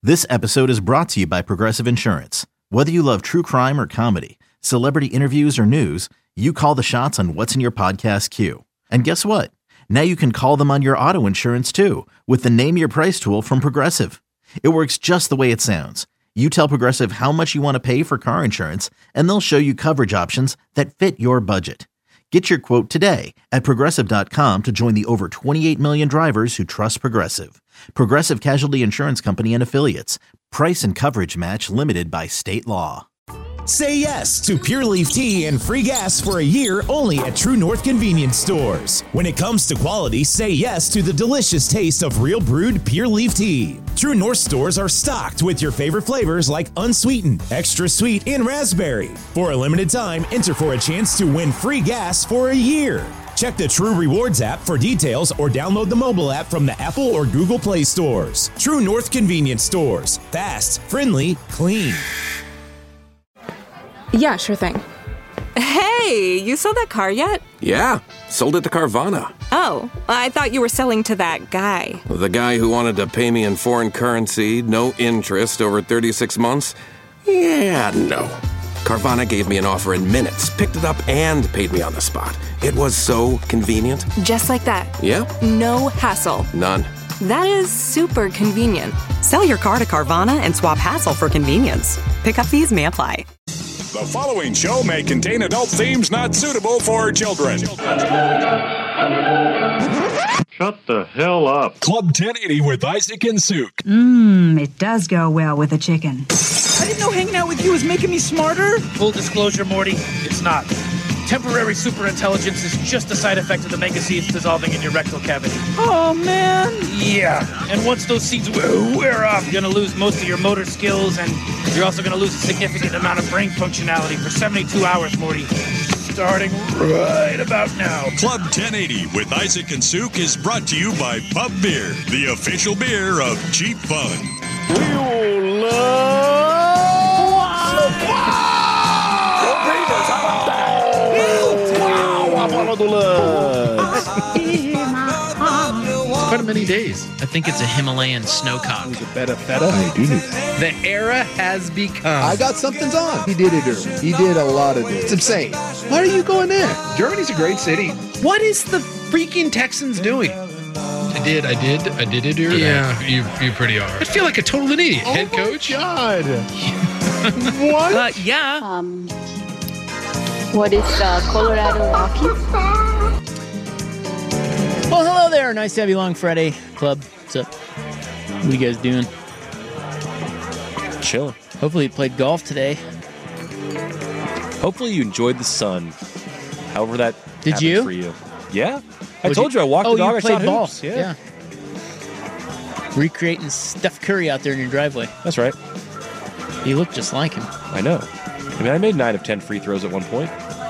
This episode is brought to you by Progressive Insurance. Whether you love true crime or comedy, celebrity interviews or news, you call the shots on what's in your podcast queue. And guess what? Now you can call them on your auto insurance too with the Name Your Price tool from Progressive. It works just the way it sounds. You tell Progressive how much you want to pay for car insurance, and they'll show you coverage options that fit your budget. Get your quote today at Progressive.com to join the over 28 million drivers who trust Progressive. Progressive Casualty Insurance Company and Affiliates. Price and coverage match limited by state law. Say yes to Pure Leaf Tea and free gas for a year only at True North Convenience Stores. When it comes to quality, say yes to the delicious taste of real brewed Pure Leaf Tea. True North stores are stocked with your favorite flavors like unsweetened, extra sweet, and raspberry. For a limited time, enter for a chance to win free gas for a year. Check the True Rewards app for details or download the mobile app from the Apple or Google Play stores. True North Convenience Stores. Fast, friendly, clean. Yeah, sure thing. Hey, you sold that car yet? Yeah, sold it to Carvana. Oh, I thought you were selling to that guy. The guy who wanted to pay me in foreign currency, no interest, over 36 months? Yeah, no. Carvana gave me an offer in minutes, picked it up, and paid me on the spot. It was so convenient. Just like that. Yeah? No hassle. None. That is super convenient. Sell your car to Carvana and swap hassle for convenience. Pickup fees may apply. The following show may contain adult themes not suitable for children. Shut the hell up. Club 1080 with Isaac and Suk. It does go well with a chicken. I didn't know hanging out with you was making me smarter. Full disclosure, Morty, it's not. Temporary superintelligence is just a side effect of the mega seeds dissolving in your rectal cavity. Oh, man. Yeah, and once those seeds wear off, you're going to lose most of your motor skills, and you're also going to lose a significant amount of brain functionality for 72 hours, Morty. Starting right about now. Club 1080 with Isaac and Suk is brought to you by Pub Beer, the official beer of cheap fun. We love Quite a many days. I think it's a Himalayan snowcock. Who's a betta feta? I do know that. The era has become. I got something's on. He did it early. He did a lot of it. It's insane. Why are you going there? Germany's a great city. What is the freaking Texans doing? I did it earlier. Yeah, you pretty are. I feel like a total idiot. Head coach. God. What? Yeah. What is the Colorado Rockies? Well, hello there. Nice to have you along, Friday Club. What's up? What are you guys doing? Chilling. Hopefully you played golf today. Hopefully you enjoyed the sun. However that Did you? For you. Yeah. I told you I walked the dog. You I played shot ball. hoops. Yeah. Recreating Steph Curry out there in your driveway. That's right. You look just like him. I know. I mean, I made 9 of 10 free throws at one point.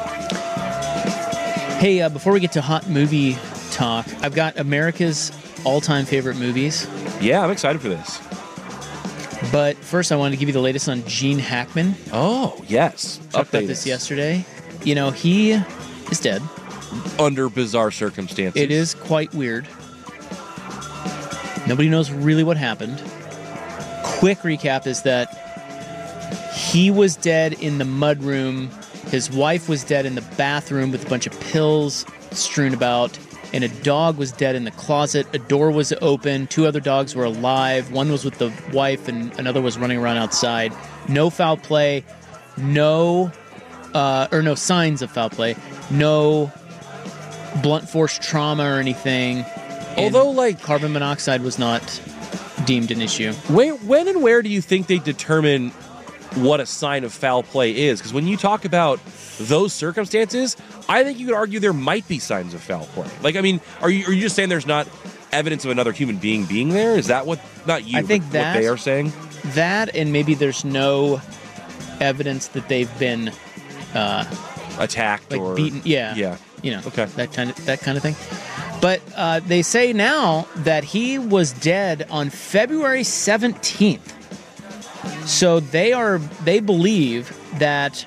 Hey, before we get to hot movie talk, I've got America's all-time favorite movies. Yeah, I'm excited for this. But first, I wanted to give you the latest on Gene Hackman. Oh, yes. Talked about this yesterday. You know, he is dead. Under bizarre circumstances. It is quite weird. Nobody knows really what happened. Quick recap is that he was dead in the mudroom. His wife was dead in the bathroom with a bunch of pills strewn about. And a dog was dead in the closet. A door was open. 2 other dogs were alive. One was with the wife and another was running around outside. No foul play. No signs of foul play. No blunt force trauma or anything. Although, like, carbon monoxide was not deemed an issue. When and where do you think they determine what a sign of foul play is? Because when you talk about those circumstances, I think you could argue there might be signs of foul play. Like, I mean, are you just saying there's not evidence of another human being there? Is that what, not you, I think what they are saying? That, and maybe there's no evidence that they've been attacked, like or beaten. Yeah. You know, okay. that kind of thing. But they say now that he was dead on February 17th. So they believe that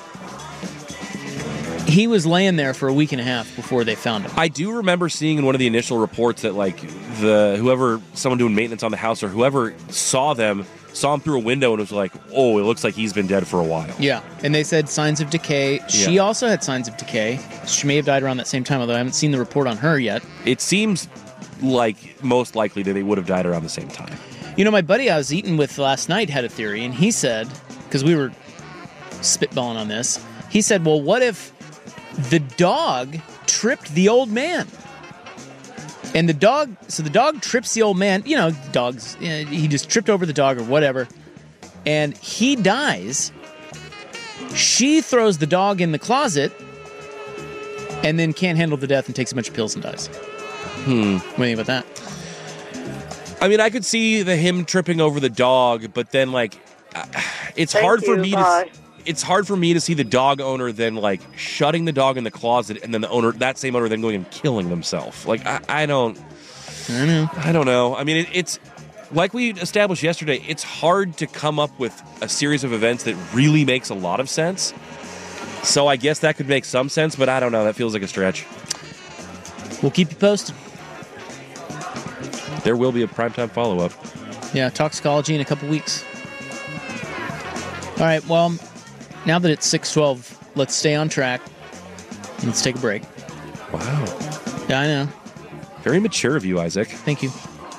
he was laying there for a week and a half before they found him. I do remember seeing in one of the initial reports that, like, someone doing maintenance on the house or whoever saw them saw him through a window and was like, oh, it looks like he's been dead for a while. Yeah, and they said signs of decay. She also had signs of decay. She may have died around that same time, although I haven't seen the report on her yet. It seems like most likely that they would have died around the same time. You know, my buddy I was eating with last night had a theory, and he said, because we were spitballing on this, he said, well, what if the dog tripped the old man? And the dog trips the old man. You know, dogs, he just tripped over the dog or whatever. And he dies. She throws the dog in the closet and then can't handle the death and takes a bunch of pills and dies. What do you think about that? I mean, I could see him tripping over the dog, but then, like, it's hard for me to see the dog owner then, like, shutting the dog in the closet and then that same owner then going and killing themselves. Like, I don't know. I mean, it's like we established yesterday, it's hard to come up with a series of events that really makes a lot of sense. So I guess that could make some sense, but I don't know. That feels like a stretch. We'll keep you posted. There will be a primetime follow-up. Yeah, toxicology in a couple weeks. All right, well, now that it's 6:12, let's stay on track. Let's take a break. Wow. Yeah, I know. Very mature of you, Isaac. Thank you.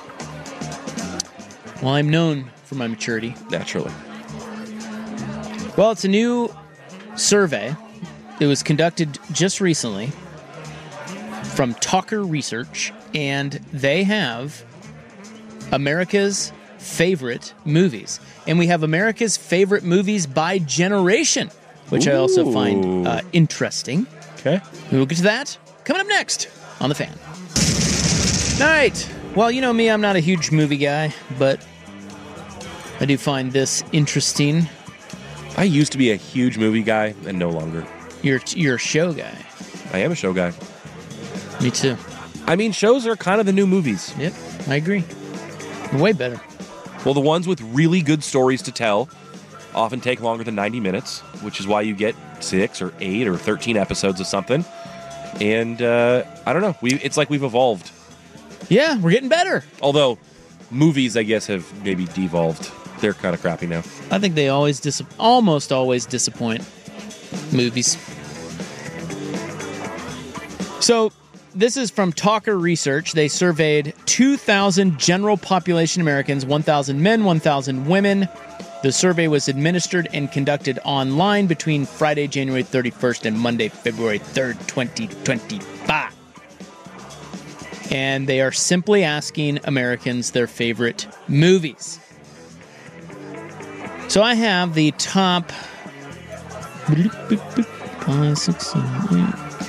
Well, I'm known for my maturity. Naturally. Well, it's a new survey. It was conducted just recently from Talker Research, and they have America's favorite movies. And we have America's favorite movies by generation, which I also find interesting. Okay. We'll get to that coming up next on The Fan. All right. Well, you know me, I'm not a huge movie guy, but I do find this interesting. I used to be a huge movie guy and no longer. You're a show guy. I am a show guy. Me too. I mean, shows are kind of the new movies. Yep, I agree. They're way better. Well, the ones with really good stories to tell often take longer than 90 minutes, which is why you get 6 or 8 or 13 episodes of something. And I don't know. It's like we've evolved. Yeah, we're getting better. Although movies, I guess, have maybe devolved. They're kind of crappy now. I think they almost always disappoint movies. So this is from Talker Research. They surveyed 2,000 general population Americans, 1,000 men, 1,000 women. The survey was administered and conducted online between Friday, January 31st and Monday, February 3rd, 2025. And they are simply asking Americans their favorite movies. So I have the top 5, 6, 7, 8, 10,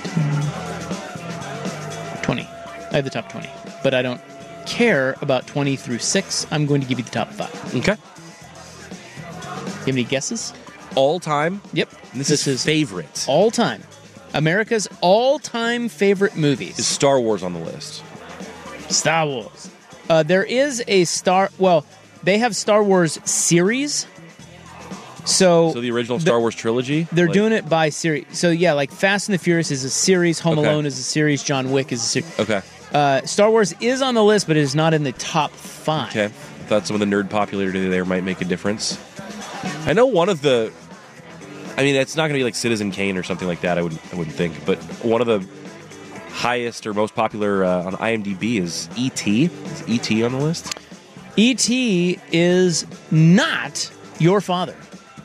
20. I have the top 20, but I don't care about 20 through 6. I'm going to give you the top 5. Okay. You have any guesses? All time? Yep. This is favorite. All time. America's all-time favorite movies. Is Star Wars on the list? Star Wars. There is a they have Star Wars series. So the original Star Wars trilogy? They're doing it by series. So yeah, like Fast and the Furious is a series, Home Alone is a series, John Wick is a series. Okay. Star Wars is on the list, but it is not in the top 5. Okay. I thought some of the nerd popularity there might make a difference. I know one of the... I mean, it's not going to be like Citizen Kane or something like that, I wouldn't think. But one of the highest or most popular on IMDb is E.T. Is E.T. on the list? E.T. is not your father.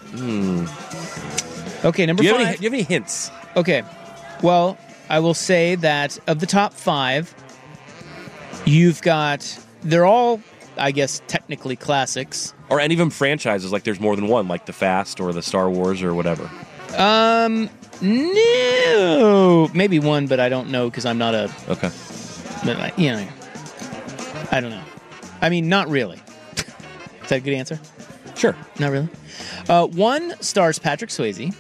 Okay, number 5. Do you have any hints? Okay. Well, I will say that of the top 5, you've got... They're all, I guess, technically classics. Or any of them franchises, like there's more than one, like the Fast or the Star Wars or whatever. No. Maybe one, but I don't know because I'm not a... Okay. But, you know, I don't know. I mean, not really. Is that a good answer? Sure. Not really. 1 stars Patrick Swayze.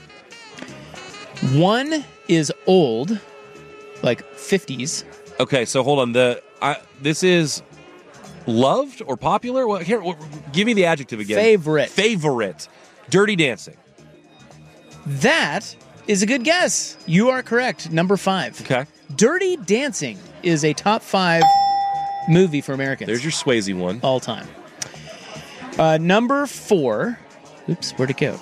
1 is old, like 50s. Okay, so hold on. This is loved or popular? Well, here, give me the adjective again. Favorite. Dirty Dancing. That is a good guess. You are correct. Number 5. Okay. Dirty Dancing is a top 5 movie for Americans. There's your Swayze one. All time. Number 4. Oops, where'd it go?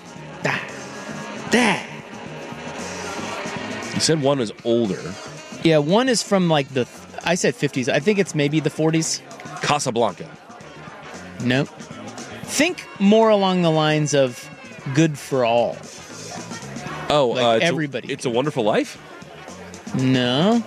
You said one was older. Yeah, one is from I said 50s. I think it's maybe the 40s. Casablanca. Nope. Think more along the lines of Good for All. Oh, everybody. It's a Wonderful Life? No.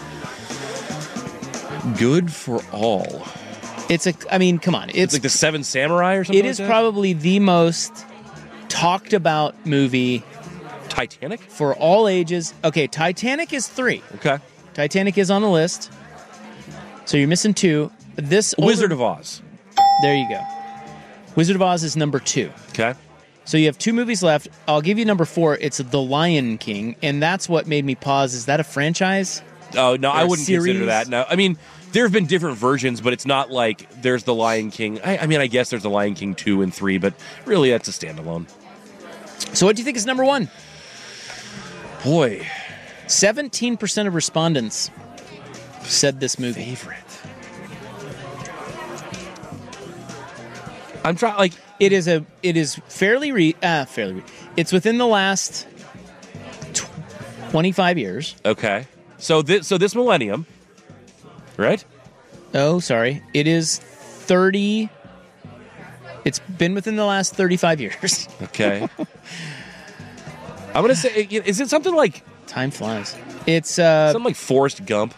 Good for All. Come on. It's like the Seven Samurai or something It is probably the most talked about movie. Titanic? For all ages. Okay, Titanic is 3. Okay. Titanic is on the list. So you're missing 2. Wizard of Oz. There you go. Wizard of Oz is number 2. Okay. So you have 2 movies left. I'll give you number 4. It's The Lion King, and that's what made me pause. Is that a franchise? Oh, no, I wouldn't series? consider that. No, I mean, there have been different versions, but it's not like there's The Lion King. I guess there's The Lion King 2 and 3, but really that's a standalone. So what do you think is number 1? Boy. 17% of respondents said this movie. Favorite. I'm trying, it is fairly it's within the last 25 years. Okay. So this millennium, right? Oh, sorry. It is 30. It's been within the last 35 years. Okay. I'm going to say, is it something like... Time flies. It's... something like Forrest Gump.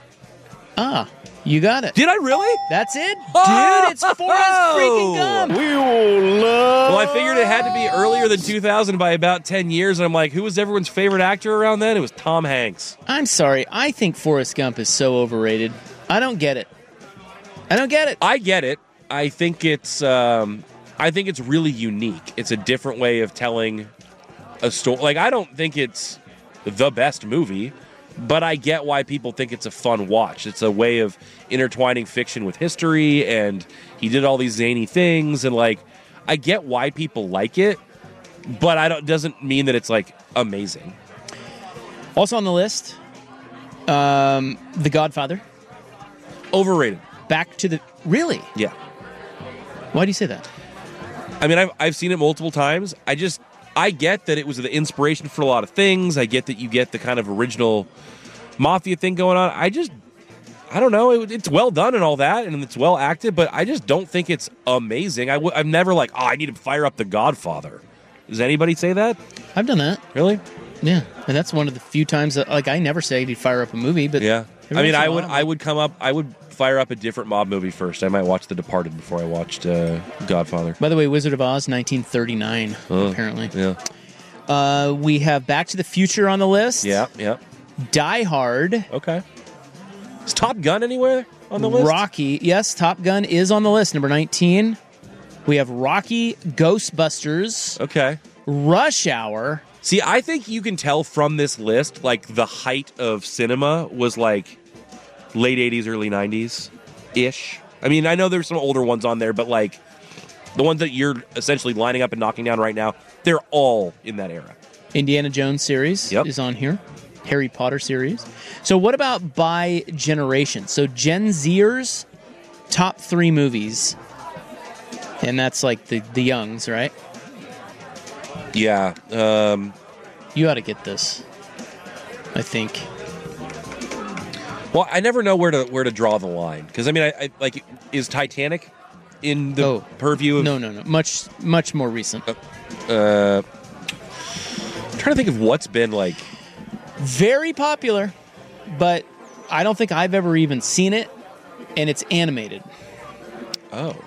You got it. Did I really? That's it? Dude, it's Forrest freaking Gump. Well, I figured it had to be earlier than 2000 by about 10 years, and I'm like, who was everyone's favorite actor around then? It was Tom Hanks. I'm sorry. I think Forrest Gump is so overrated. I don't get it. I get it. I think it's really unique. It's a different way of telling a story. I don't think it's the best movie, but I get why people think it's a fun watch. It's a way of intertwining fiction with history, and he did all these zany things, and I get why people like it, but doesn't mean that it's amazing. Also on the list, The Godfather. Overrated. Really? Yeah. Why do you say that? I mean, I've seen it multiple times. I get that it was the inspiration for a lot of things. I get that you get the kind of original mafia thing going on. I don't know. It's well done and all that, and it's well acted, but I just don't think it's amazing. I'm never I need to fire up The Godfather. Does anybody say that? I've done that. Really? Yeah, and that's one of the few times that I never say I need to fire up a movie, but yeah. I mean, I would fire up a different mob movie first. I might watch The Departed before I watched Godfather. By the way, Wizard of Oz, 1939, apparently. Yeah. We have Back to the Future on the list. Yeah. Die Hard. Okay. Is Top Gun anywhere on the list? Rocky. Yes, Top Gun is on the list. Number 19. We have Rocky, Ghostbusters. Okay. Rush Hour. See, I think you can tell from this list, the height of cinema was late 80s, early 90s-ish. I mean, I know there's some older ones on there, but the ones that you're essentially lining up and knocking down right now, they're all in that era. Indiana Jones series is on here. Harry Potter series. So what about by generation? So Gen Zers, top 3 movies. And that's the youngs, right? Yeah. You ought to get this, I think. Well, I never know where to draw the line. Because, I mean, I is Titanic in the purview of... No. Much more recent. I'm trying to think of what's been very popular, but I don't think I've ever even seen it, and it's animated. Oh.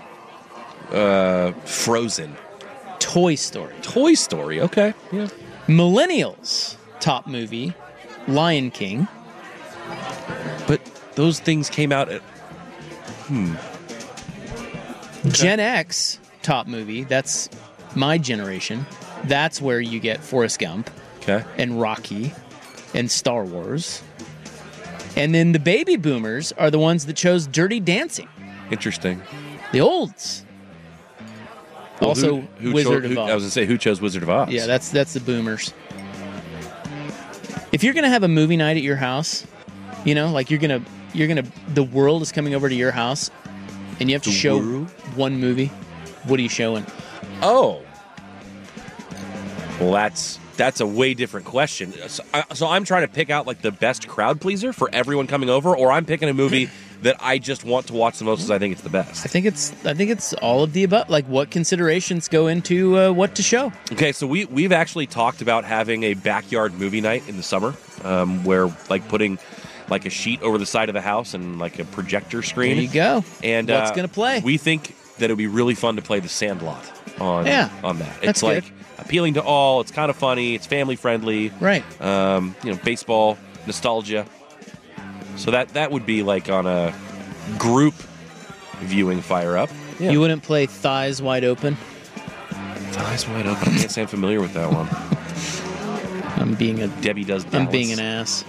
Frozen. Toy Story. Toy Story, okay. Yeah. Millennials, top movie, Lion King. But those things came out at... Gen X, top movie, that's my generation. That's where you get Forrest Gump. Okay. And Rocky. And Star Wars. And then the baby boomers are the ones that chose Dirty Dancing. Interesting. The olds. Well, also, Wizard of Oz. I was going to say, who chose Wizard of Oz? Yeah, that's the boomers. If you're going to have a movie night at your house, you're going to, the world is coming over to your house, and you have to show one movie, what are you showing? Oh. Well, that's a way different question. So I'm trying to pick out like the best crowd pleaser for everyone coming over, or I'm picking a movie that I just want to watch the most because I think it's the best. I think it's all of the above. Like, what considerations go into what to show? Okay, so we've actually talked about having a backyard movie night in the summer, where like putting like a sheet over the side of the house and like a projector screen. There you go. And what's going to play? We think that it would be really fun to play The Sandlot on that. That's It's like good. appealing to all. It's kind of funny. It's family friendly. Right. Baseball, nostalgia. So that would be like on a group viewing fire up. Yeah. You wouldn't play Thighs Wide Open? Thighs Wide Open. I can't say I'm familiar with that one. Debbie Does Dallas. I'm being an ass.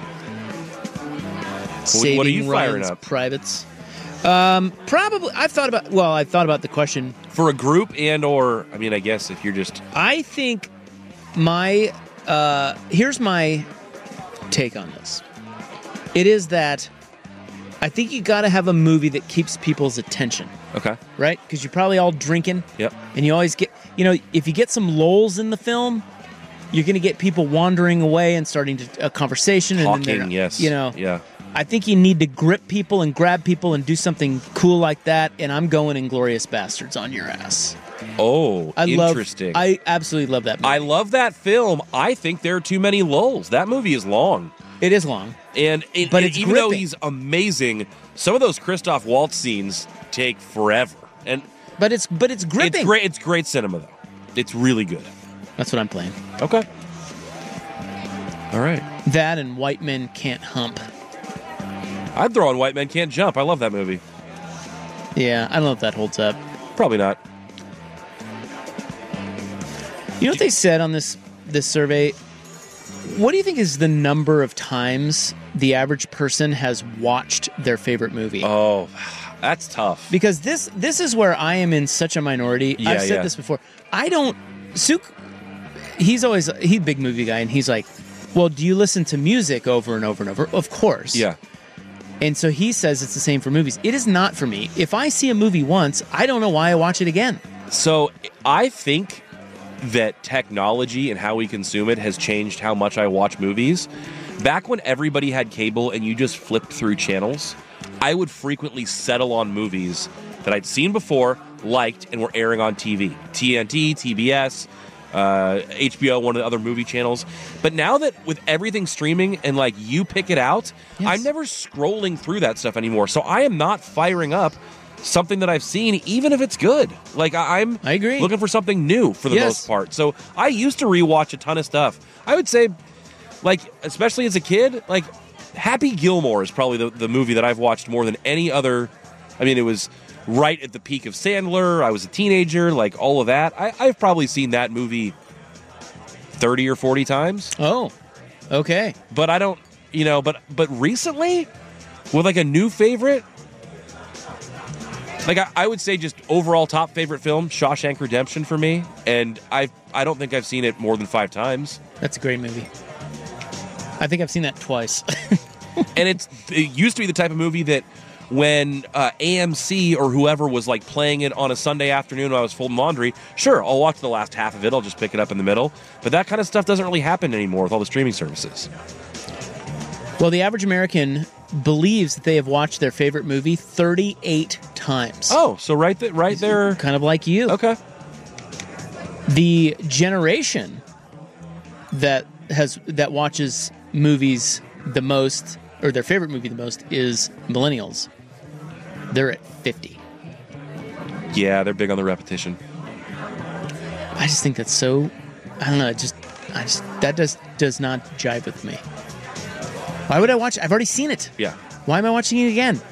What are you firing Ryan's up? Privates. Probably. I've thought about the question for a group or I guess if you're just. I think my here's my take on this. It is that I think you got to have a movie that keeps people's attention. Okay. Right? Because you're probably all drinking. Yep. And you always get, if you get some lulls in the film, you're going to get people wandering away and starting a conversation. Talking, and yes. Yeah. I think you need to grip people and grab people and do something cool like that. And I'm going Inglourious Bastards on your ass. Oh, interesting. I absolutely love that movie. I love that film. I think there are too many lulls. That movie is long. It is long. But it's even though gripping. he's amazing, some of those Christoph Waltz scenes take forever. But it's gripping. It's great. It's great cinema though. It's really good. That's what I'm playing. Okay. All right. That and White Men Can't Hump. I'd throw on White Men Can't Jump. I love that movie. Yeah, I don't know if that holds up. Probably not. You know what they said on this survey? What do you think is the number of times the average person has watched their favorite movie? Oh, that's tough. Because this is where I am in such a minority. Yeah, I've said this before. I don't... Suk, he's a big movie guy, and he's like, well, do you listen to music over and over and over? Of course. Yeah. And so he says it's the same for movies. It is not for me. If I see a movie once, I don't know why I watch it again. So I think that technology and how we consume it has changed how much I watch movies. Back when everybody had cable and you just flipped through channels, I would frequently settle on movies that I'd seen before, liked, and were airing on TV. TNT, TBS, HBO, one of the other movie channels. But now that with everything streaming and like you pick it out, Yes. I'm never scrolling through that stuff anymore. So I am not firing up something that I've seen, even if it's good. Like I agree. Looking for something new for the Yes. most part. So I used to rewatch a ton of stuff. I would say, like, especially as a kid, like Happy Gilmore is probably the movie that I've watched more than any other. I mean, it was right at the peak of Sandler. I was a teenager, like all of that. I've probably seen that movie 30 or 40 times. Oh, okay. But I don't, but recently, with like a new favorite, like I would say just overall top favorite film, Shawshank Redemption for me. And I don't think I've seen it more than 5 times. That's a great movie. I think I've seen that twice. And it used to be the type of movie that when AMC or whoever was like playing it on a Sunday afternoon when I was folding laundry, sure, I'll watch the last half of it. I'll just pick it up in the middle. But that kind of stuff doesn't really happen anymore with all the streaming services. Well, the average American believes that they have watched their favorite movie 38 times. Oh, so right there. Kind of like you. Okay. The generation that watches movies the most, or their favorite movie the most, is millennials. They're at 50. Yeah, they're big on the repetition. I just think that's so... I don't know. That does not jive with me. Why would I watch? I've already seen it. Yeah. Why am I watching it again?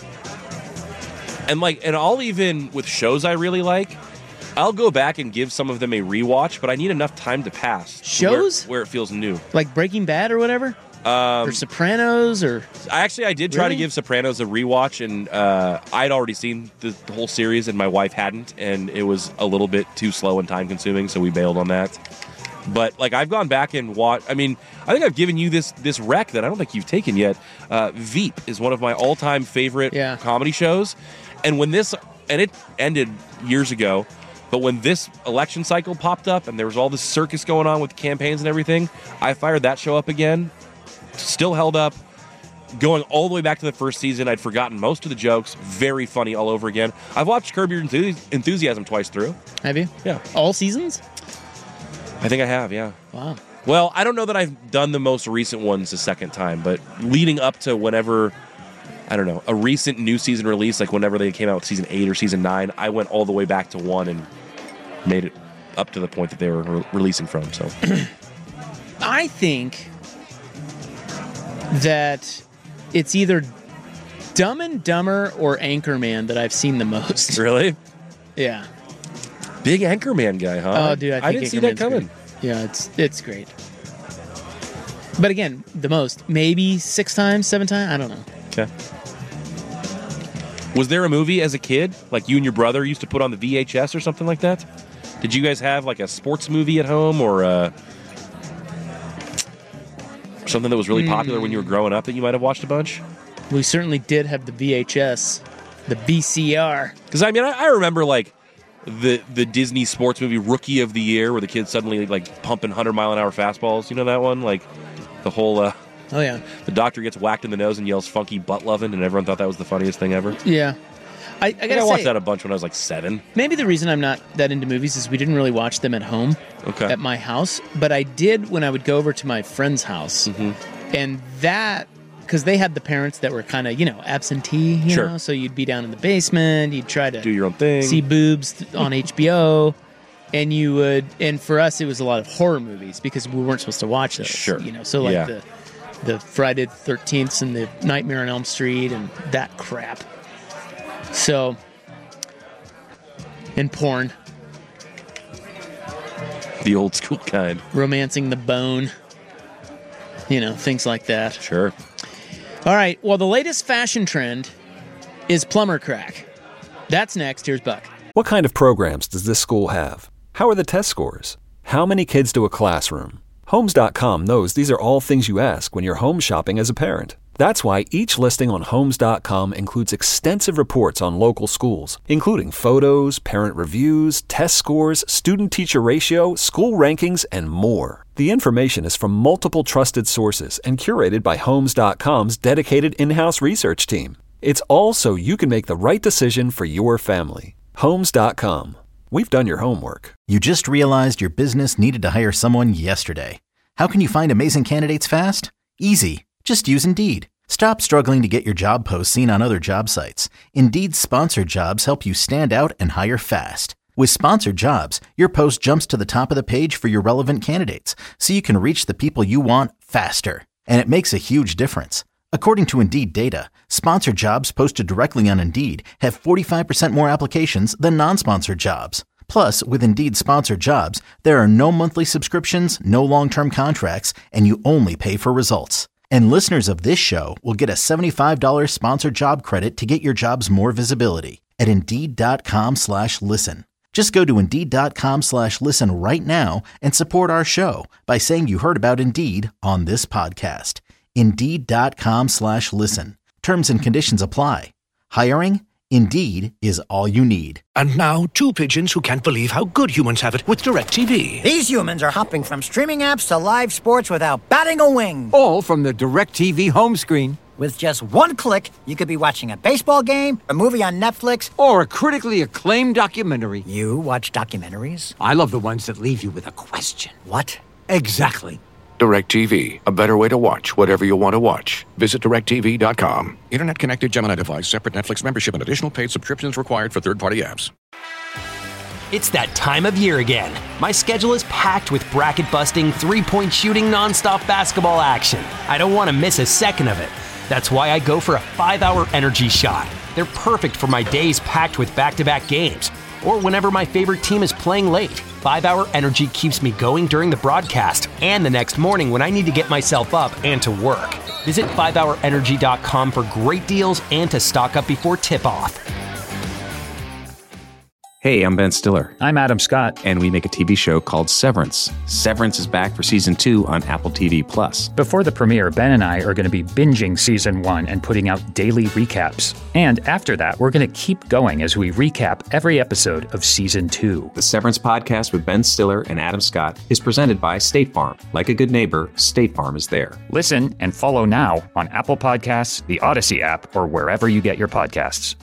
And I'll even, with shows I really like, I'll go back and give some of them a rewatch, but I need enough time to pass. Shows? Where it feels new. Like Breaking Bad or whatever? Or Sopranos? Or I did try to give Sopranos a rewatch, and I'd already seen the whole series, and my wife hadn't, and it was a little bit too slow and time-consuming, so we bailed on that. But like I've gone back and watched. I mean, I think I've given you this rec that I don't think you've taken yet. Veep is one of my all-time favorite comedy shows, and when this and it ended years ago. But when this election cycle popped up and there was all this circus going on with campaigns and everything, I fired that show up again. Still held up. Going all the way back to the first season. I'd forgotten most of the jokes. Very funny all over again. I've watched Curb Your Enthusiasm twice through. Have you? Yeah. All seasons? I think I have, yeah. Wow. Well, I don't know that I've done the most recent ones the second time, but leading up to whenever, I don't know, a recent new season release, like whenever they came out with season 8 or season 9, I went all the way back to 1 and made it up to the point that they were releasing from. So, I think that it's either Dumb and Dumber or Anchorman that I've seen the most. Really? Yeah. Big Anchorman guy, huh? Oh, dude, I didn't think see that Anchorman's coming. great. Yeah, it's great. But again, the most, maybe 6 times, 7 times, I don't know. Okay. Was there a movie as a kid, like you and your brother used to put on the VHS or something like that? Did you guys have like a sports movie at home or something that was really popular when you were growing up that you might have watched a bunch? We certainly did have the VHS, the VCR. Because I mean, I remember like the Disney sports movie Rookie of the Year, where the kids suddenly like pumping 100-mile-an-hour fastballs. You know that one? Like the whole. Oh yeah. The doctor gets whacked in the nose and yells "funky butt lovin'," and everyone thought that was the funniest thing ever. Yeah. I gotta say, watched that a bunch when I was like 7. Maybe the reason I'm not that into movies is we didn't really watch them at home, at my house. But I did when I would go over to my friend's house, and that because they had the parents that were kind of absentee, you know. So you'd be down in the basement, you'd try to do your own thing, see boobs on HBO, and you would. And for us, it was a lot of horror movies because we weren't supposed to watch those. So like the Friday the 13th and the Nightmare on Elm Street and that crap. So, and porn. The old school kind. Romancing the Bone. Things like that. Sure. All right. Well, the latest fashion trend is plumber crack. That's next. Here's Buck. What kind of programs does this school have? How are the test scores? How many kids do a classroom? Homes.com knows these are all things you ask when you're home shopping as a parent. That's why each listing on Homes.com includes extensive reports on local schools, including photos, parent reviews, test scores, student-teacher ratio, school rankings, and more. The information is from multiple trusted sources and curated by Homes.com's dedicated in-house research team. It's all so you can make the right decision for your family. Homes.com. We've done your homework. You just realized your business needed to hire someone yesterday. How can you find amazing candidates fast? Easy. Just use Indeed. Stop struggling to get your job posts seen on other job sites. Indeed's sponsored jobs help you stand out and hire fast. With sponsored jobs, your post jumps to the top of the page for your relevant candidates, so you can reach the people you want faster. And it makes a huge difference. According to Indeed data, sponsored jobs posted directly on Indeed have 45% more applications than non-sponsored jobs. Plus, with Indeed sponsored jobs, there are no monthly subscriptions, no long-term contracts, and you only pay for results. And listeners of this show will get a $75 sponsored job credit to get your jobs more visibility at Indeed.com/listen. Just go to Indeed.com/listen right now and support our show by saying you heard about Indeed on this podcast. Indeed.com/listen. Terms and conditions apply. Hiring? Indeed is all you need. And now, 2 pigeons who can't believe how good humans have it with DirecTV. These humans are hopping from streaming apps to live sports without batting a wing. All from the DirecTV home screen. With just one click, you could be watching a baseball game, a movie on Netflix, or a critically acclaimed documentary. You watch documentaries? I love the ones that leave you with a question. What? Exactly. DirecTV, a better way to watch whatever you want to watch. Visit DirecTV.com. Internet-connected Gemini device, separate Netflix membership, and additional paid subscriptions required for third-party apps. It's that time of year again. My schedule is packed with bracket-busting, three-point shooting, nonstop basketball action. I don't want to miss a second of it. That's why I go for a 5-hour energy shot. They're perfect for my days packed with back-to-back games, or whenever my favorite team is playing late. 5-hour energy keeps me going during the broadcast and the next morning when I need to get myself up and to work. Visit 5hourenergy.com for great deals and to stock up before tip-off. Hey, I'm Ben Stiller. I'm Adam Scott. And we make a TV show called Severance. Severance is back for season 2 on Apple TV+. Before the premiere, Ben and I are going to be binging season 1 and putting out daily recaps. And after that, we're going to keep going as we recap every episode of season 2. The Severance podcast with Ben Stiller and Adam Scott is presented by State Farm. Like a good neighbor, State Farm is there. Listen and follow now on Apple Podcasts, the Odyssey app, or wherever you get your podcasts.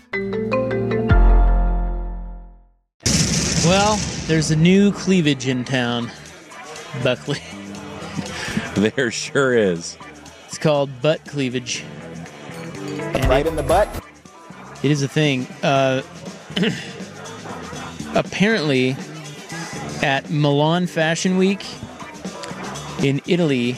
Well, there's a new cleavage in town, Buckley. There sure is. It's called butt cleavage. And right in the butt? It is a thing. Apparently, at Milan Fashion Week in Italy,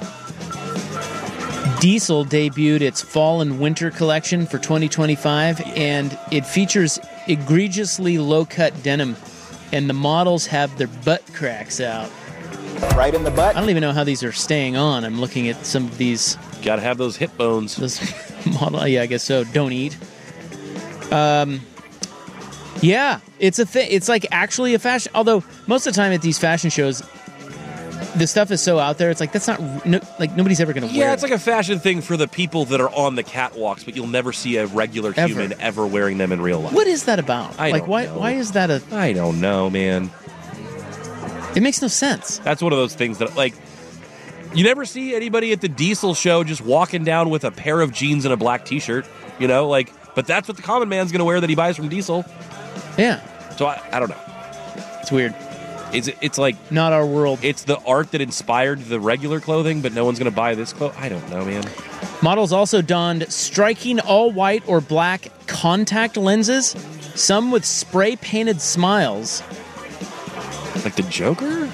Diesel debuted its fall and winter collection for 2025, and it features egregiously low-cut denim, and the models have their butt cracks out. Right in the butt? I don't even know how these are staying on. I'm looking at some of these. Gotta have those hip bones. Those model, yeah, I guess so. Don't eat. Yeah, it's a thing. It's like actually a fashion. Although most of the time at these fashion shows, the stuff is so out there. It's like that's not like nobody's ever going to wear. Yeah, it's like a fashion thing for the people that are on the catwalks, but you'll never see a regular human ever wearing them in real life. What is that about? Why is that a? I don't know, man. It makes no sense. That's one of those things that like you never see anybody at the Diesel show just walking down with a pair of jeans and a black T-shirt. You know, like, but that's what the common man's going to wear that he buys from Diesel. Yeah. So I don't know. It's weird. It's like not our world. It's the art that inspired the regular clothing, but no one's going to buy this clothes. I don't know, man. Models also donned striking all white or black contact lenses, some with spray painted smiles. Like the Joker?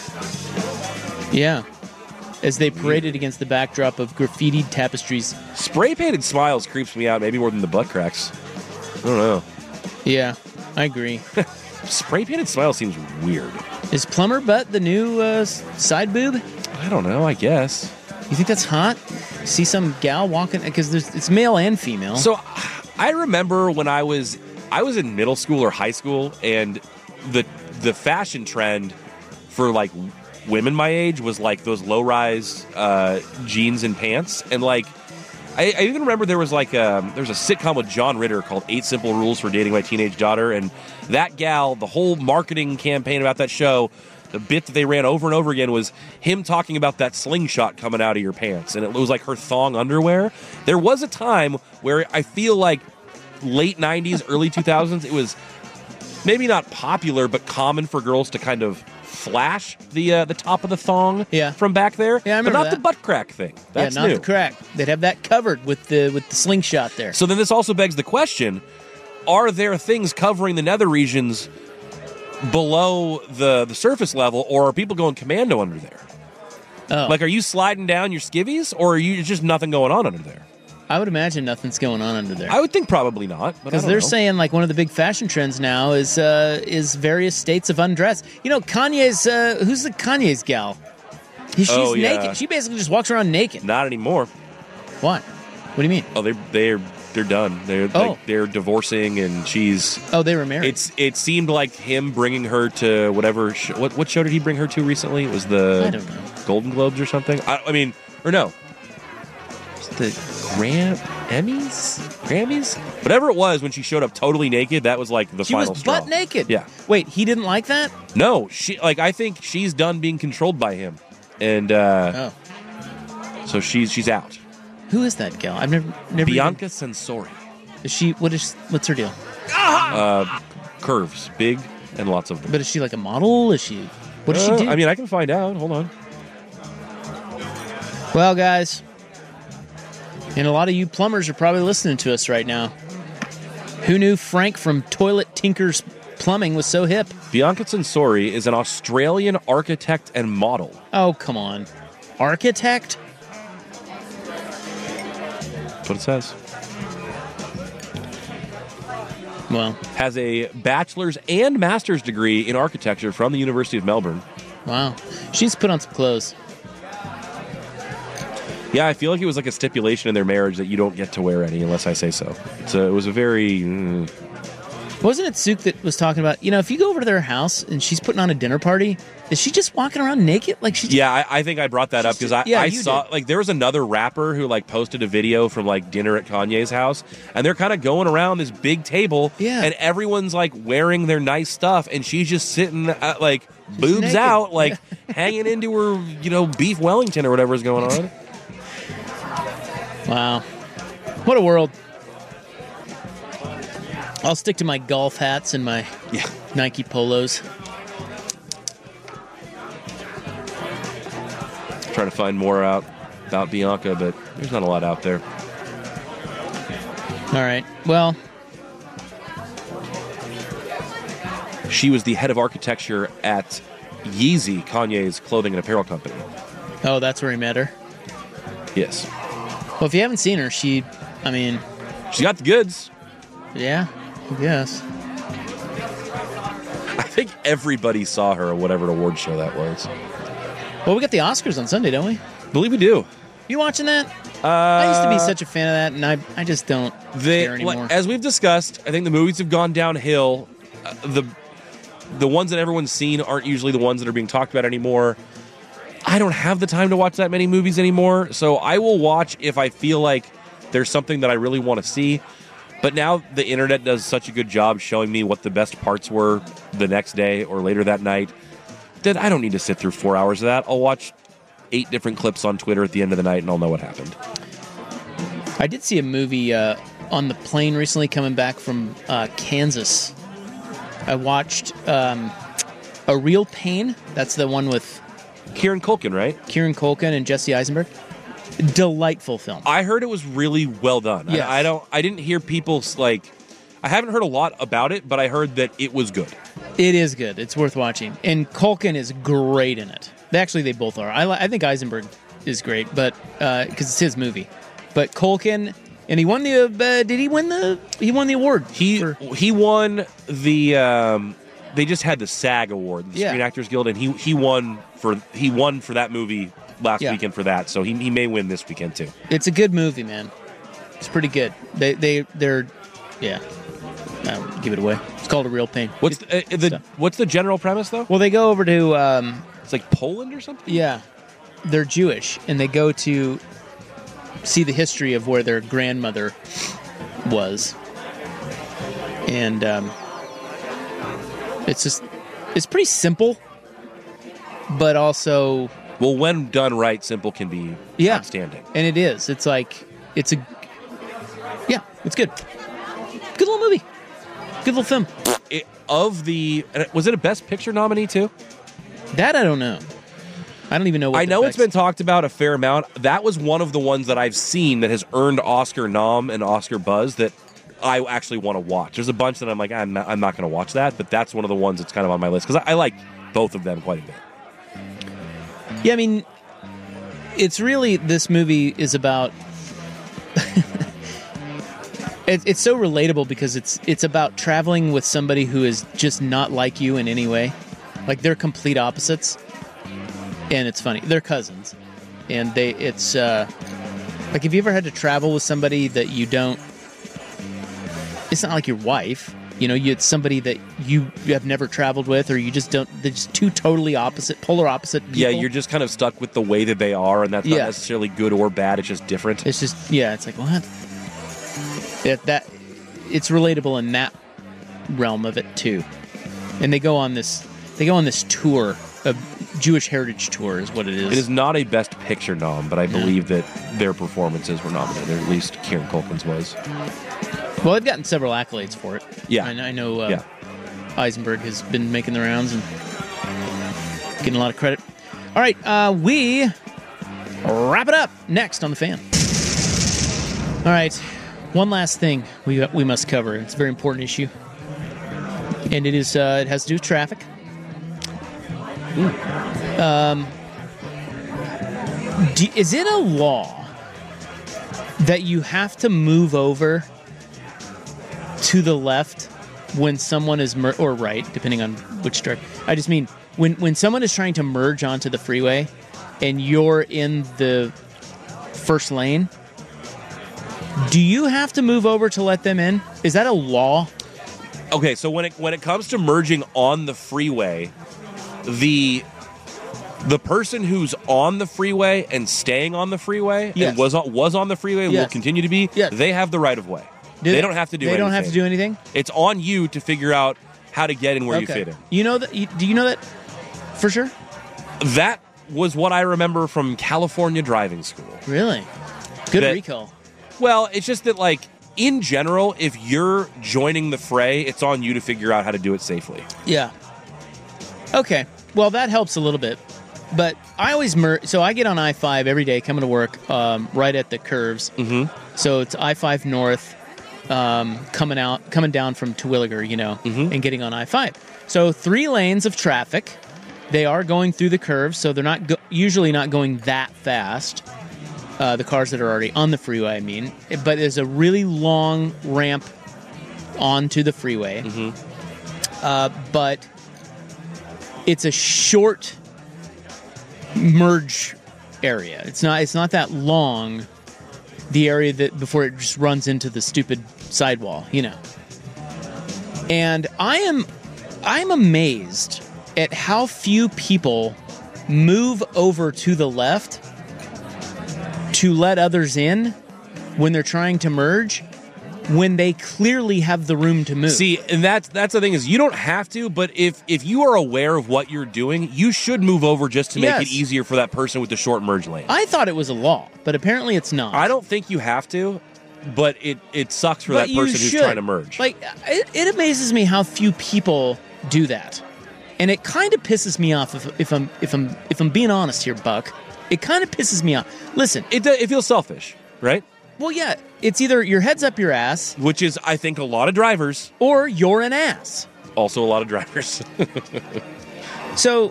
Yeah. As they paraded against the backdrop of graffitied tapestries. Spray painted smiles creeps me out maybe more than the butt cracks. I don't know. Yeah, I agree. Spray painted smile seems weird. Is plumber butt the new side boob? I don't know, I guess. You think that's hot? See some gal walking? Because it's male and female. So I remember when I was in middle school or high school, and the fashion trend for like women my age was like those low-rise jeans and pants. And like I even remember there was a sitcom with John Ritter called 8 Simple Rules for Dating My Teenage Daughter, and that gal, the whole marketing campaign about that show, the bit that they ran over and over again was him talking about that slingshot coming out of your pants, and it was like her thong underwear. There was a time where I feel like late 90s, early 2000s, it was maybe not popular, but common for girls to kind of flash the top of the thong from back there. Yeah, I remember but not that. The butt crack thing. That's not new. the crack. They'd have that covered with the slingshot there. So then this also begs the question, are there things covering the nether regions below the surface level, or are people going commando under there? Oh. Like, are you sliding down your skivvies, or are you just nothing going on under there? I would imagine nothing's going on under there. I would think probably not. Because they're saying like one of the big fashion trends now is various states of undress. You know, Kanye's who's the Kanye's gal? She's naked. She basically just walks around naked. Not anymore. What? What do you mean? Oh, they're done. They're divorcing, and she's. Oh, they were married. It seemed like him bringing her to whatever. What show did he bring her to recently? It was the I don't know. Golden Globes or something. I mean, or no. The Grammys? Whatever it was when she showed up totally naked, that was like the final straw. She was butt naked? Yeah. Wait, he didn't like that? No, I think she's done being controlled by him. And so she's out. Who is that gal? I've never Bianca Censori. Is she what's her deal? Curves, big and lots of them. But is she like a model? Is she what does she do? I mean, I can find out. Hold on. Well, guys, and a lot of you plumbers are probably listening to us right now. Who knew Frank from Toilet Tinkers Plumbing was so hip? Bianca Censori is an Australian architect and model. Oh, come on. Architect? That's what it says. Well. Has a bachelor's and master's degree in architecture from the University of Melbourne. Wow. She needs to put on some clothes. Yeah, I feel like it was like a stipulation in their marriage that you don't get to wear any unless I say so. So it was a very... Wasn't it Suk that was talking about, if you go over to their house and she's putting on a dinner party, is she just walking around naked? Like she's I think I brought that up because I saw there was another rapper who posted a video from dinner at Kanye's house, and they're kind of going around this big table, and everyone's wearing their nice stuff, and she's just sitting boobs naked. out, hanging into her beef Wellington or whatever is going on. Wow, what a world! I'll stick to my golf hats and my Nike polos. Trying to find more out about Bianca, but there's not a lot out there. All right. Well, she was the head of architecture at Yeezy, Kanye's clothing and apparel company. Oh, that's where he met her? Yes. Well, if you haven't seen her, she's got the goods. Yeah, I guess. I think everybody saw her at whatever award show that was. Well, we got the Oscars on Sunday, don't we? I believe we do. You watching that? I used to be such a fan of that, and I just don't care anymore. As we've discussed, I think the movies have gone downhill. The ones that everyone's seen aren't usually the ones that are being talked about anymore. I don't have the time to watch that many movies anymore, so I will watch if I feel like there's something that I really want to see. But now the internet does such a good job showing me what the best parts were the next day or later that night that I don't need to sit through 4 hours of that. I'll watch 8 different clips on Twitter at the end of the night and I'll know what happened. I did see a movie on the plane recently coming back from Kansas. I watched A Real Pain. That's the one with Kieran Culkin, right? Kieran Culkin and Jesse Eisenberg. Delightful film. I heard it was really well done. Yes. I didn't hear people I haven't heard a lot about it, but I heard that it was good. It is good. It's worth watching. And Culkin is great in it. Actually, they both are. I think Eisenberg is great, but because it's his movie. But Culkin, and he won the. Did he win the? He won the award. He won the. They just had the SAG award, the Screen Actors Guild, and he won for that movie last weekend for that. So he may win this weekend too. It's a good movie, man. It's pretty good. They're give it away. It's called A Real Pain. What's the general premise though? Well, they go over to it's like Poland or something. Yeah, they're Jewish, and they go to see the history of where their grandmother was, and it's pretty simple, but also when done right, simple can be outstanding. And it is. It's it's good. Good little movie. Good little film. Was it a Best Picture nominee too? That I don't know. I don't even know what I know it's been talked about a fair amount. That was one of the ones that I've seen that has earned Oscar nom and Oscar buzz that I actually want to watch. There's a bunch that I'm like, I'm not going to watch that, but that's one of the ones that's kind of on my list because I like both of them quite a bit. Yeah, I mean, it's really, this movie is about it's so relatable because it's about traveling with somebody who is just not like you in any way. Like, they're complete opposites. And it's funny. They're cousins. And it's like, have you ever had to travel with somebody that you don't, it's not like your wife, it's somebody that you have never traveled with, or you just don't, they're just two totally polar opposite people. Yeah, you're just kind of stuck with the way that they are, and that's not necessarily good or bad, it's just different. It's just, it's like, what? It's relatable in that realm of it too. And they go on this tour, a Jewish heritage tour is what it is. It is not a Best Picture nom, but I believe that their performances were nominated, or at least Kieran Culkin's was. Well, they've gotten several accolades for it. Yeah. I know Eisenberg has been making the rounds and getting a lot of credit. All right, we wrap it up next on The Fan. All right, one last thing we must cover. It's a very important issue. And it is it has to do with traffic. Is it a law that you have to move over to the left when someone is or right, depending on which direction? I just mean when someone is trying to merge onto the freeway and you're in the first lane, do you have to move over to let them in? Is that a law? Okay, so when it comes to merging on the freeway, the person who's on the freeway and staying on the freeway Yes. and was on the freeway and will Yes. continue to be, Yes. they have the right of way. They don't have to do anything. They don't have to do anything? It's on you to figure out how to get in where you Okay. fit in. You know that? Do you know that for sure? That was what I remember from California driving school. Really? Good That- recall. Well, it's just that, like, in general, if you're joining the fray, it's on you to figure out how to do it safely. Yeah. Okay. Well, that helps a little bit. But I always so I get on I-5 every day coming to work right at the curves. Mm-hmm. So it's I-5 north coming down from Terwilliger, and getting on I-5. So 3 lanes of traffic. They are going through the curves, so they're not usually not going that fast. The cars that are already on the freeway, I mean. But there's a really long ramp onto the freeway. But it's a short merge area. It's not that long, the area that before it just runs into the stupid sidewall, And I'm amazed at how few people move over to the left to let others in when they're trying to merge, when they clearly have the room to move. See, and that's the thing is you don't have to, but if you are aware of what you're doing, you should move over just to make it easier for that person with the short merge lane. I thought it was a law, but apparently it's not. I don't think you have to, but it sucks for that person who's trying to merge. Like, it amazes me how few people do that. And it kind of pisses me off if I'm being honest here, Buck. It kind of pisses me off. Listen, it feels selfish, right? Well, yeah, it's either your head's up your ass, which is, I think, a lot of drivers, or you're an ass. Also, a lot of drivers. So,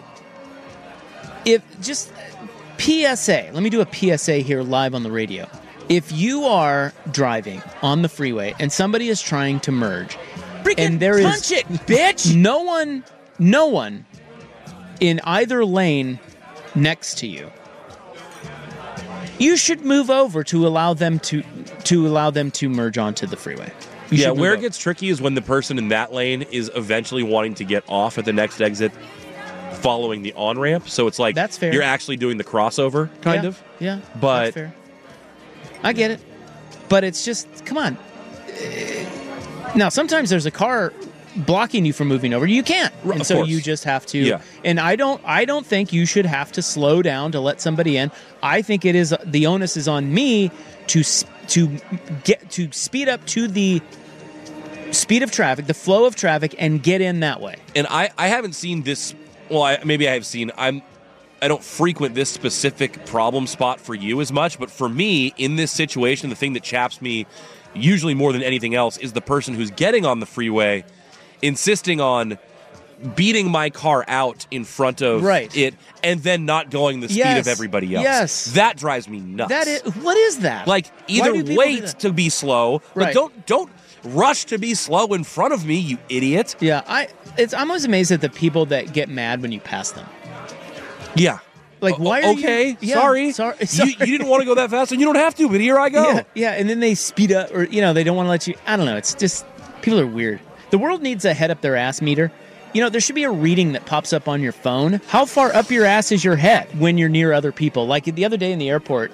if just PSA, let me do a PSA here live on the radio. If you are driving on the freeway and somebody is trying to merge, and there punch is it, bitch! no one in either lane next to you, you should move over to allow them to merge onto the freeway. Yeah, where it gets tricky is when the person in that lane is eventually wanting to get off at the next exit following the on-ramp. So it's like that's fair. You're actually doing the crossover, kind of. Yeah, but that's fair. I get it. But it's just, come on. Now, sometimes there's a car blocking you from moving over. You can't. And Of so course. you just have to. Yeah. And I don't think you should have to slow down to let somebody in. I think it is the onus is on me to speed up to the speed of traffic, the flow of traffic, and get in that way. And I haven't seen this. Well, maybe I have seen. I don't frequent this specific problem spot for you as much, but for me, in this situation, the thing that chaps me usually more than anything else is the person who's getting on the freeway insisting on beating my car out in front of it and then not going the speed of everybody else. Yes. That drives me nuts. What is that? Like, either wait to be slow, but don't rush to be slow in front of me, you idiot. Yeah, I'm always amazed at the people that get mad when you pass them. Yeah. Like, why are okay, you... sorry. You didn't want to go that fast, and you don't have to, but here I go. Yeah, and then they speed up, or, they don't want to let you... I don't know, it's just... People are weird. The world needs a head-up-their-ass meter. There should be a reading that pops up on your phone. How far up your ass is your head when you're near other people? Like, the other day in the airport,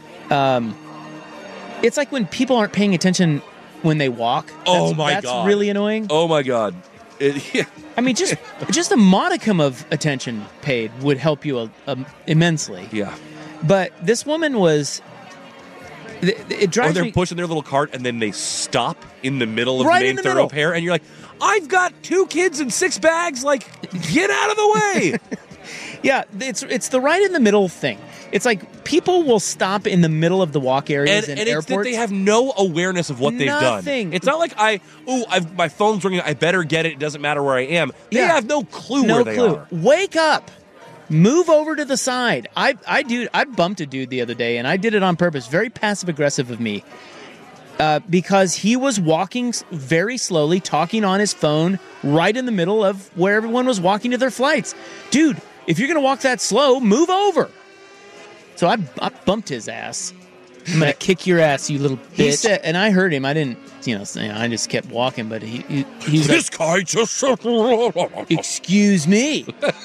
it's like when people aren't paying attention when they walk. That's really annoying. Oh, my God. I mean, just a modicum of attention paid would help you immensely. Yeah. But this woman was... It drives or they're me... pushing their little cart, and then they stop in the middle of Right the in main the middle. thoroughfare, and you're like, I've got 2 kids and 6 bags, like, get out of the way! Yeah, it's the right in the middle thing. It's like people will stop in the middle of the walk areas in and airports. it's that they have no awareness of what they've Nothing. done. It's not like my phone's ringing, I better get it, it doesn't matter where I am. They have no clue where they are. Wake up. Move over to the side. I bumped a dude the other day, and I did it on purpose. Very passive-aggressive of me. Because he was walking very slowly, talking on his phone, right in the middle of where everyone was walking to their flights. Dude, if you're going to walk that slow, move over. So I bumped his ass. I'm gonna kick your ass, you little bitch. He said, and I heard him. I didn't, say, I just kept walking. But he's this guy just. Excuse me.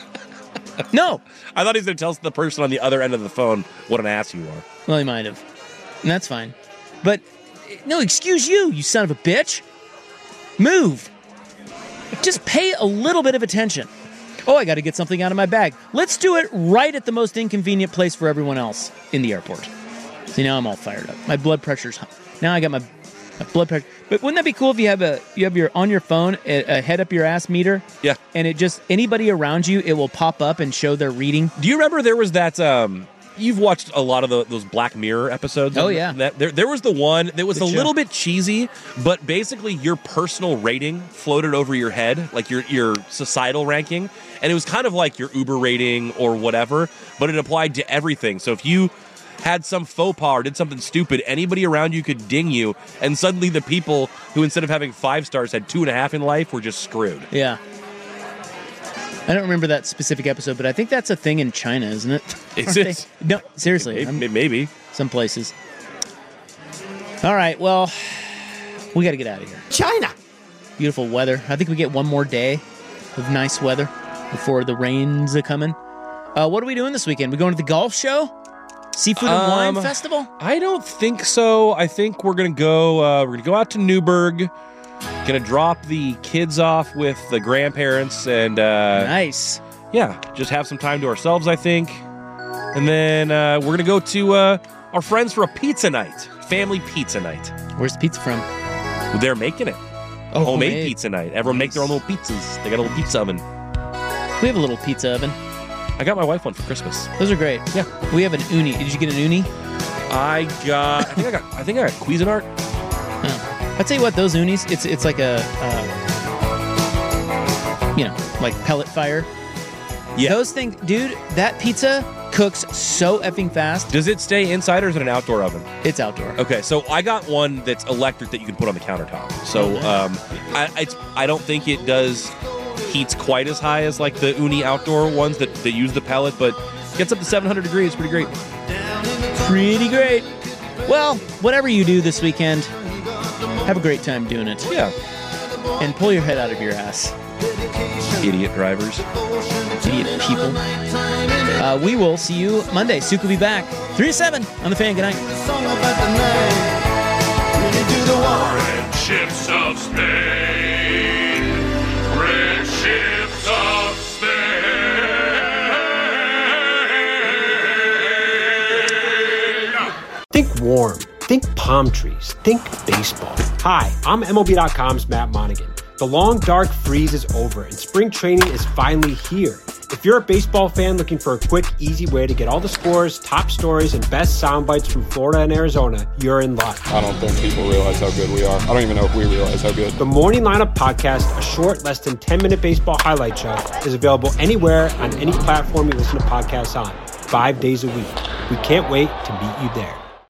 No, I thought he was gonna tell the person on the other end of the phone what an ass you are. Well, he might have, and that's fine. But no, excuse you son of a bitch. Move. Just pay a little bit of attention. Oh, I got to get something out of my bag. Let's do it right at the most inconvenient place for everyone else in the airport. See, now I'm all fired up. My blood pressure's high. Now I got my blood pressure. But wouldn't that be cool if you have your on your phone a head up your ass meter? Yeah. And it just anybody around you, it will pop up and show their reading. Do you remember there was that? You've watched a lot of those Black Mirror episodes. Oh yeah. There was the one that was a little bit cheesy, but basically your personal rating floated over your head, like your societal ranking, and it was kind of like your Uber rating or whatever, but it applied to everything. So if you had some faux pas or did something stupid, anybody around you could ding you, and suddenly the people who instead of having 5 stars had 2.5 in life were just screwed. Yeah. I don't remember that specific episode, but I think that's a thing in China, isn't it? Is it? No, seriously. Maybe. Some places. All right, well, we got to get out of here. China! Beautiful weather. I think we get one more day of nice weather before the rains are coming. What are we doing this weekend? We going to the golf show? Seafood and Wine Festival? I don't think so. I think we're going to go out to Newburgh. Gonna drop the kids off with the grandparents and nice. Yeah, just have some time to ourselves, I think. And then we're gonna go to our friends for a pizza night, family pizza night. Where's the pizza from? Well, they're making it. Oh, homemade pizza night. Everyone make their own little pizzas. They got a little pizza oven. We have a little pizza oven. I got my wife one for Christmas. Those are great. Yeah. We have an uni. Did you get an uni? I think I got Cuisinart. I'll tell you what, those unis, it's like a, like pellet fire. Yeah. Those things, dude, that pizza cooks so effing fast. Does it stay inside or is it an outdoor oven? It's outdoor. Okay, so I got one that's electric that you can put on the countertop. So I don't think it does heats quite as high as like the uni outdoor ones that use the pellet, but gets up to 700 degrees. Pretty great. Pretty great. Well, whatever you do this weekend, have a great time doing it. Yeah. And pull your head out of your ass. Idiot drivers. Idiot people. We will see you Monday. Suk will be back. 3 to 7 on The Fan. Good night. Red ships of Spain. Red ships of Spain. Think warm. Think palm trees. Think baseball. Hi, I'm MLB.com's Matt Monaghan. The long, dark freeze is over, and spring training is finally here. If you're a baseball fan looking for a quick, easy way to get all the scores, top stories, and best sound bites from Florida and Arizona, you're in luck. I don't think people realize how good we are. I don't even know if we realize how good. The Morning Lineup Podcast, a short, less than 10-minute baseball highlight show, is available anywhere on any platform you listen to podcasts on, 5 days a week. We can't wait to meet you there.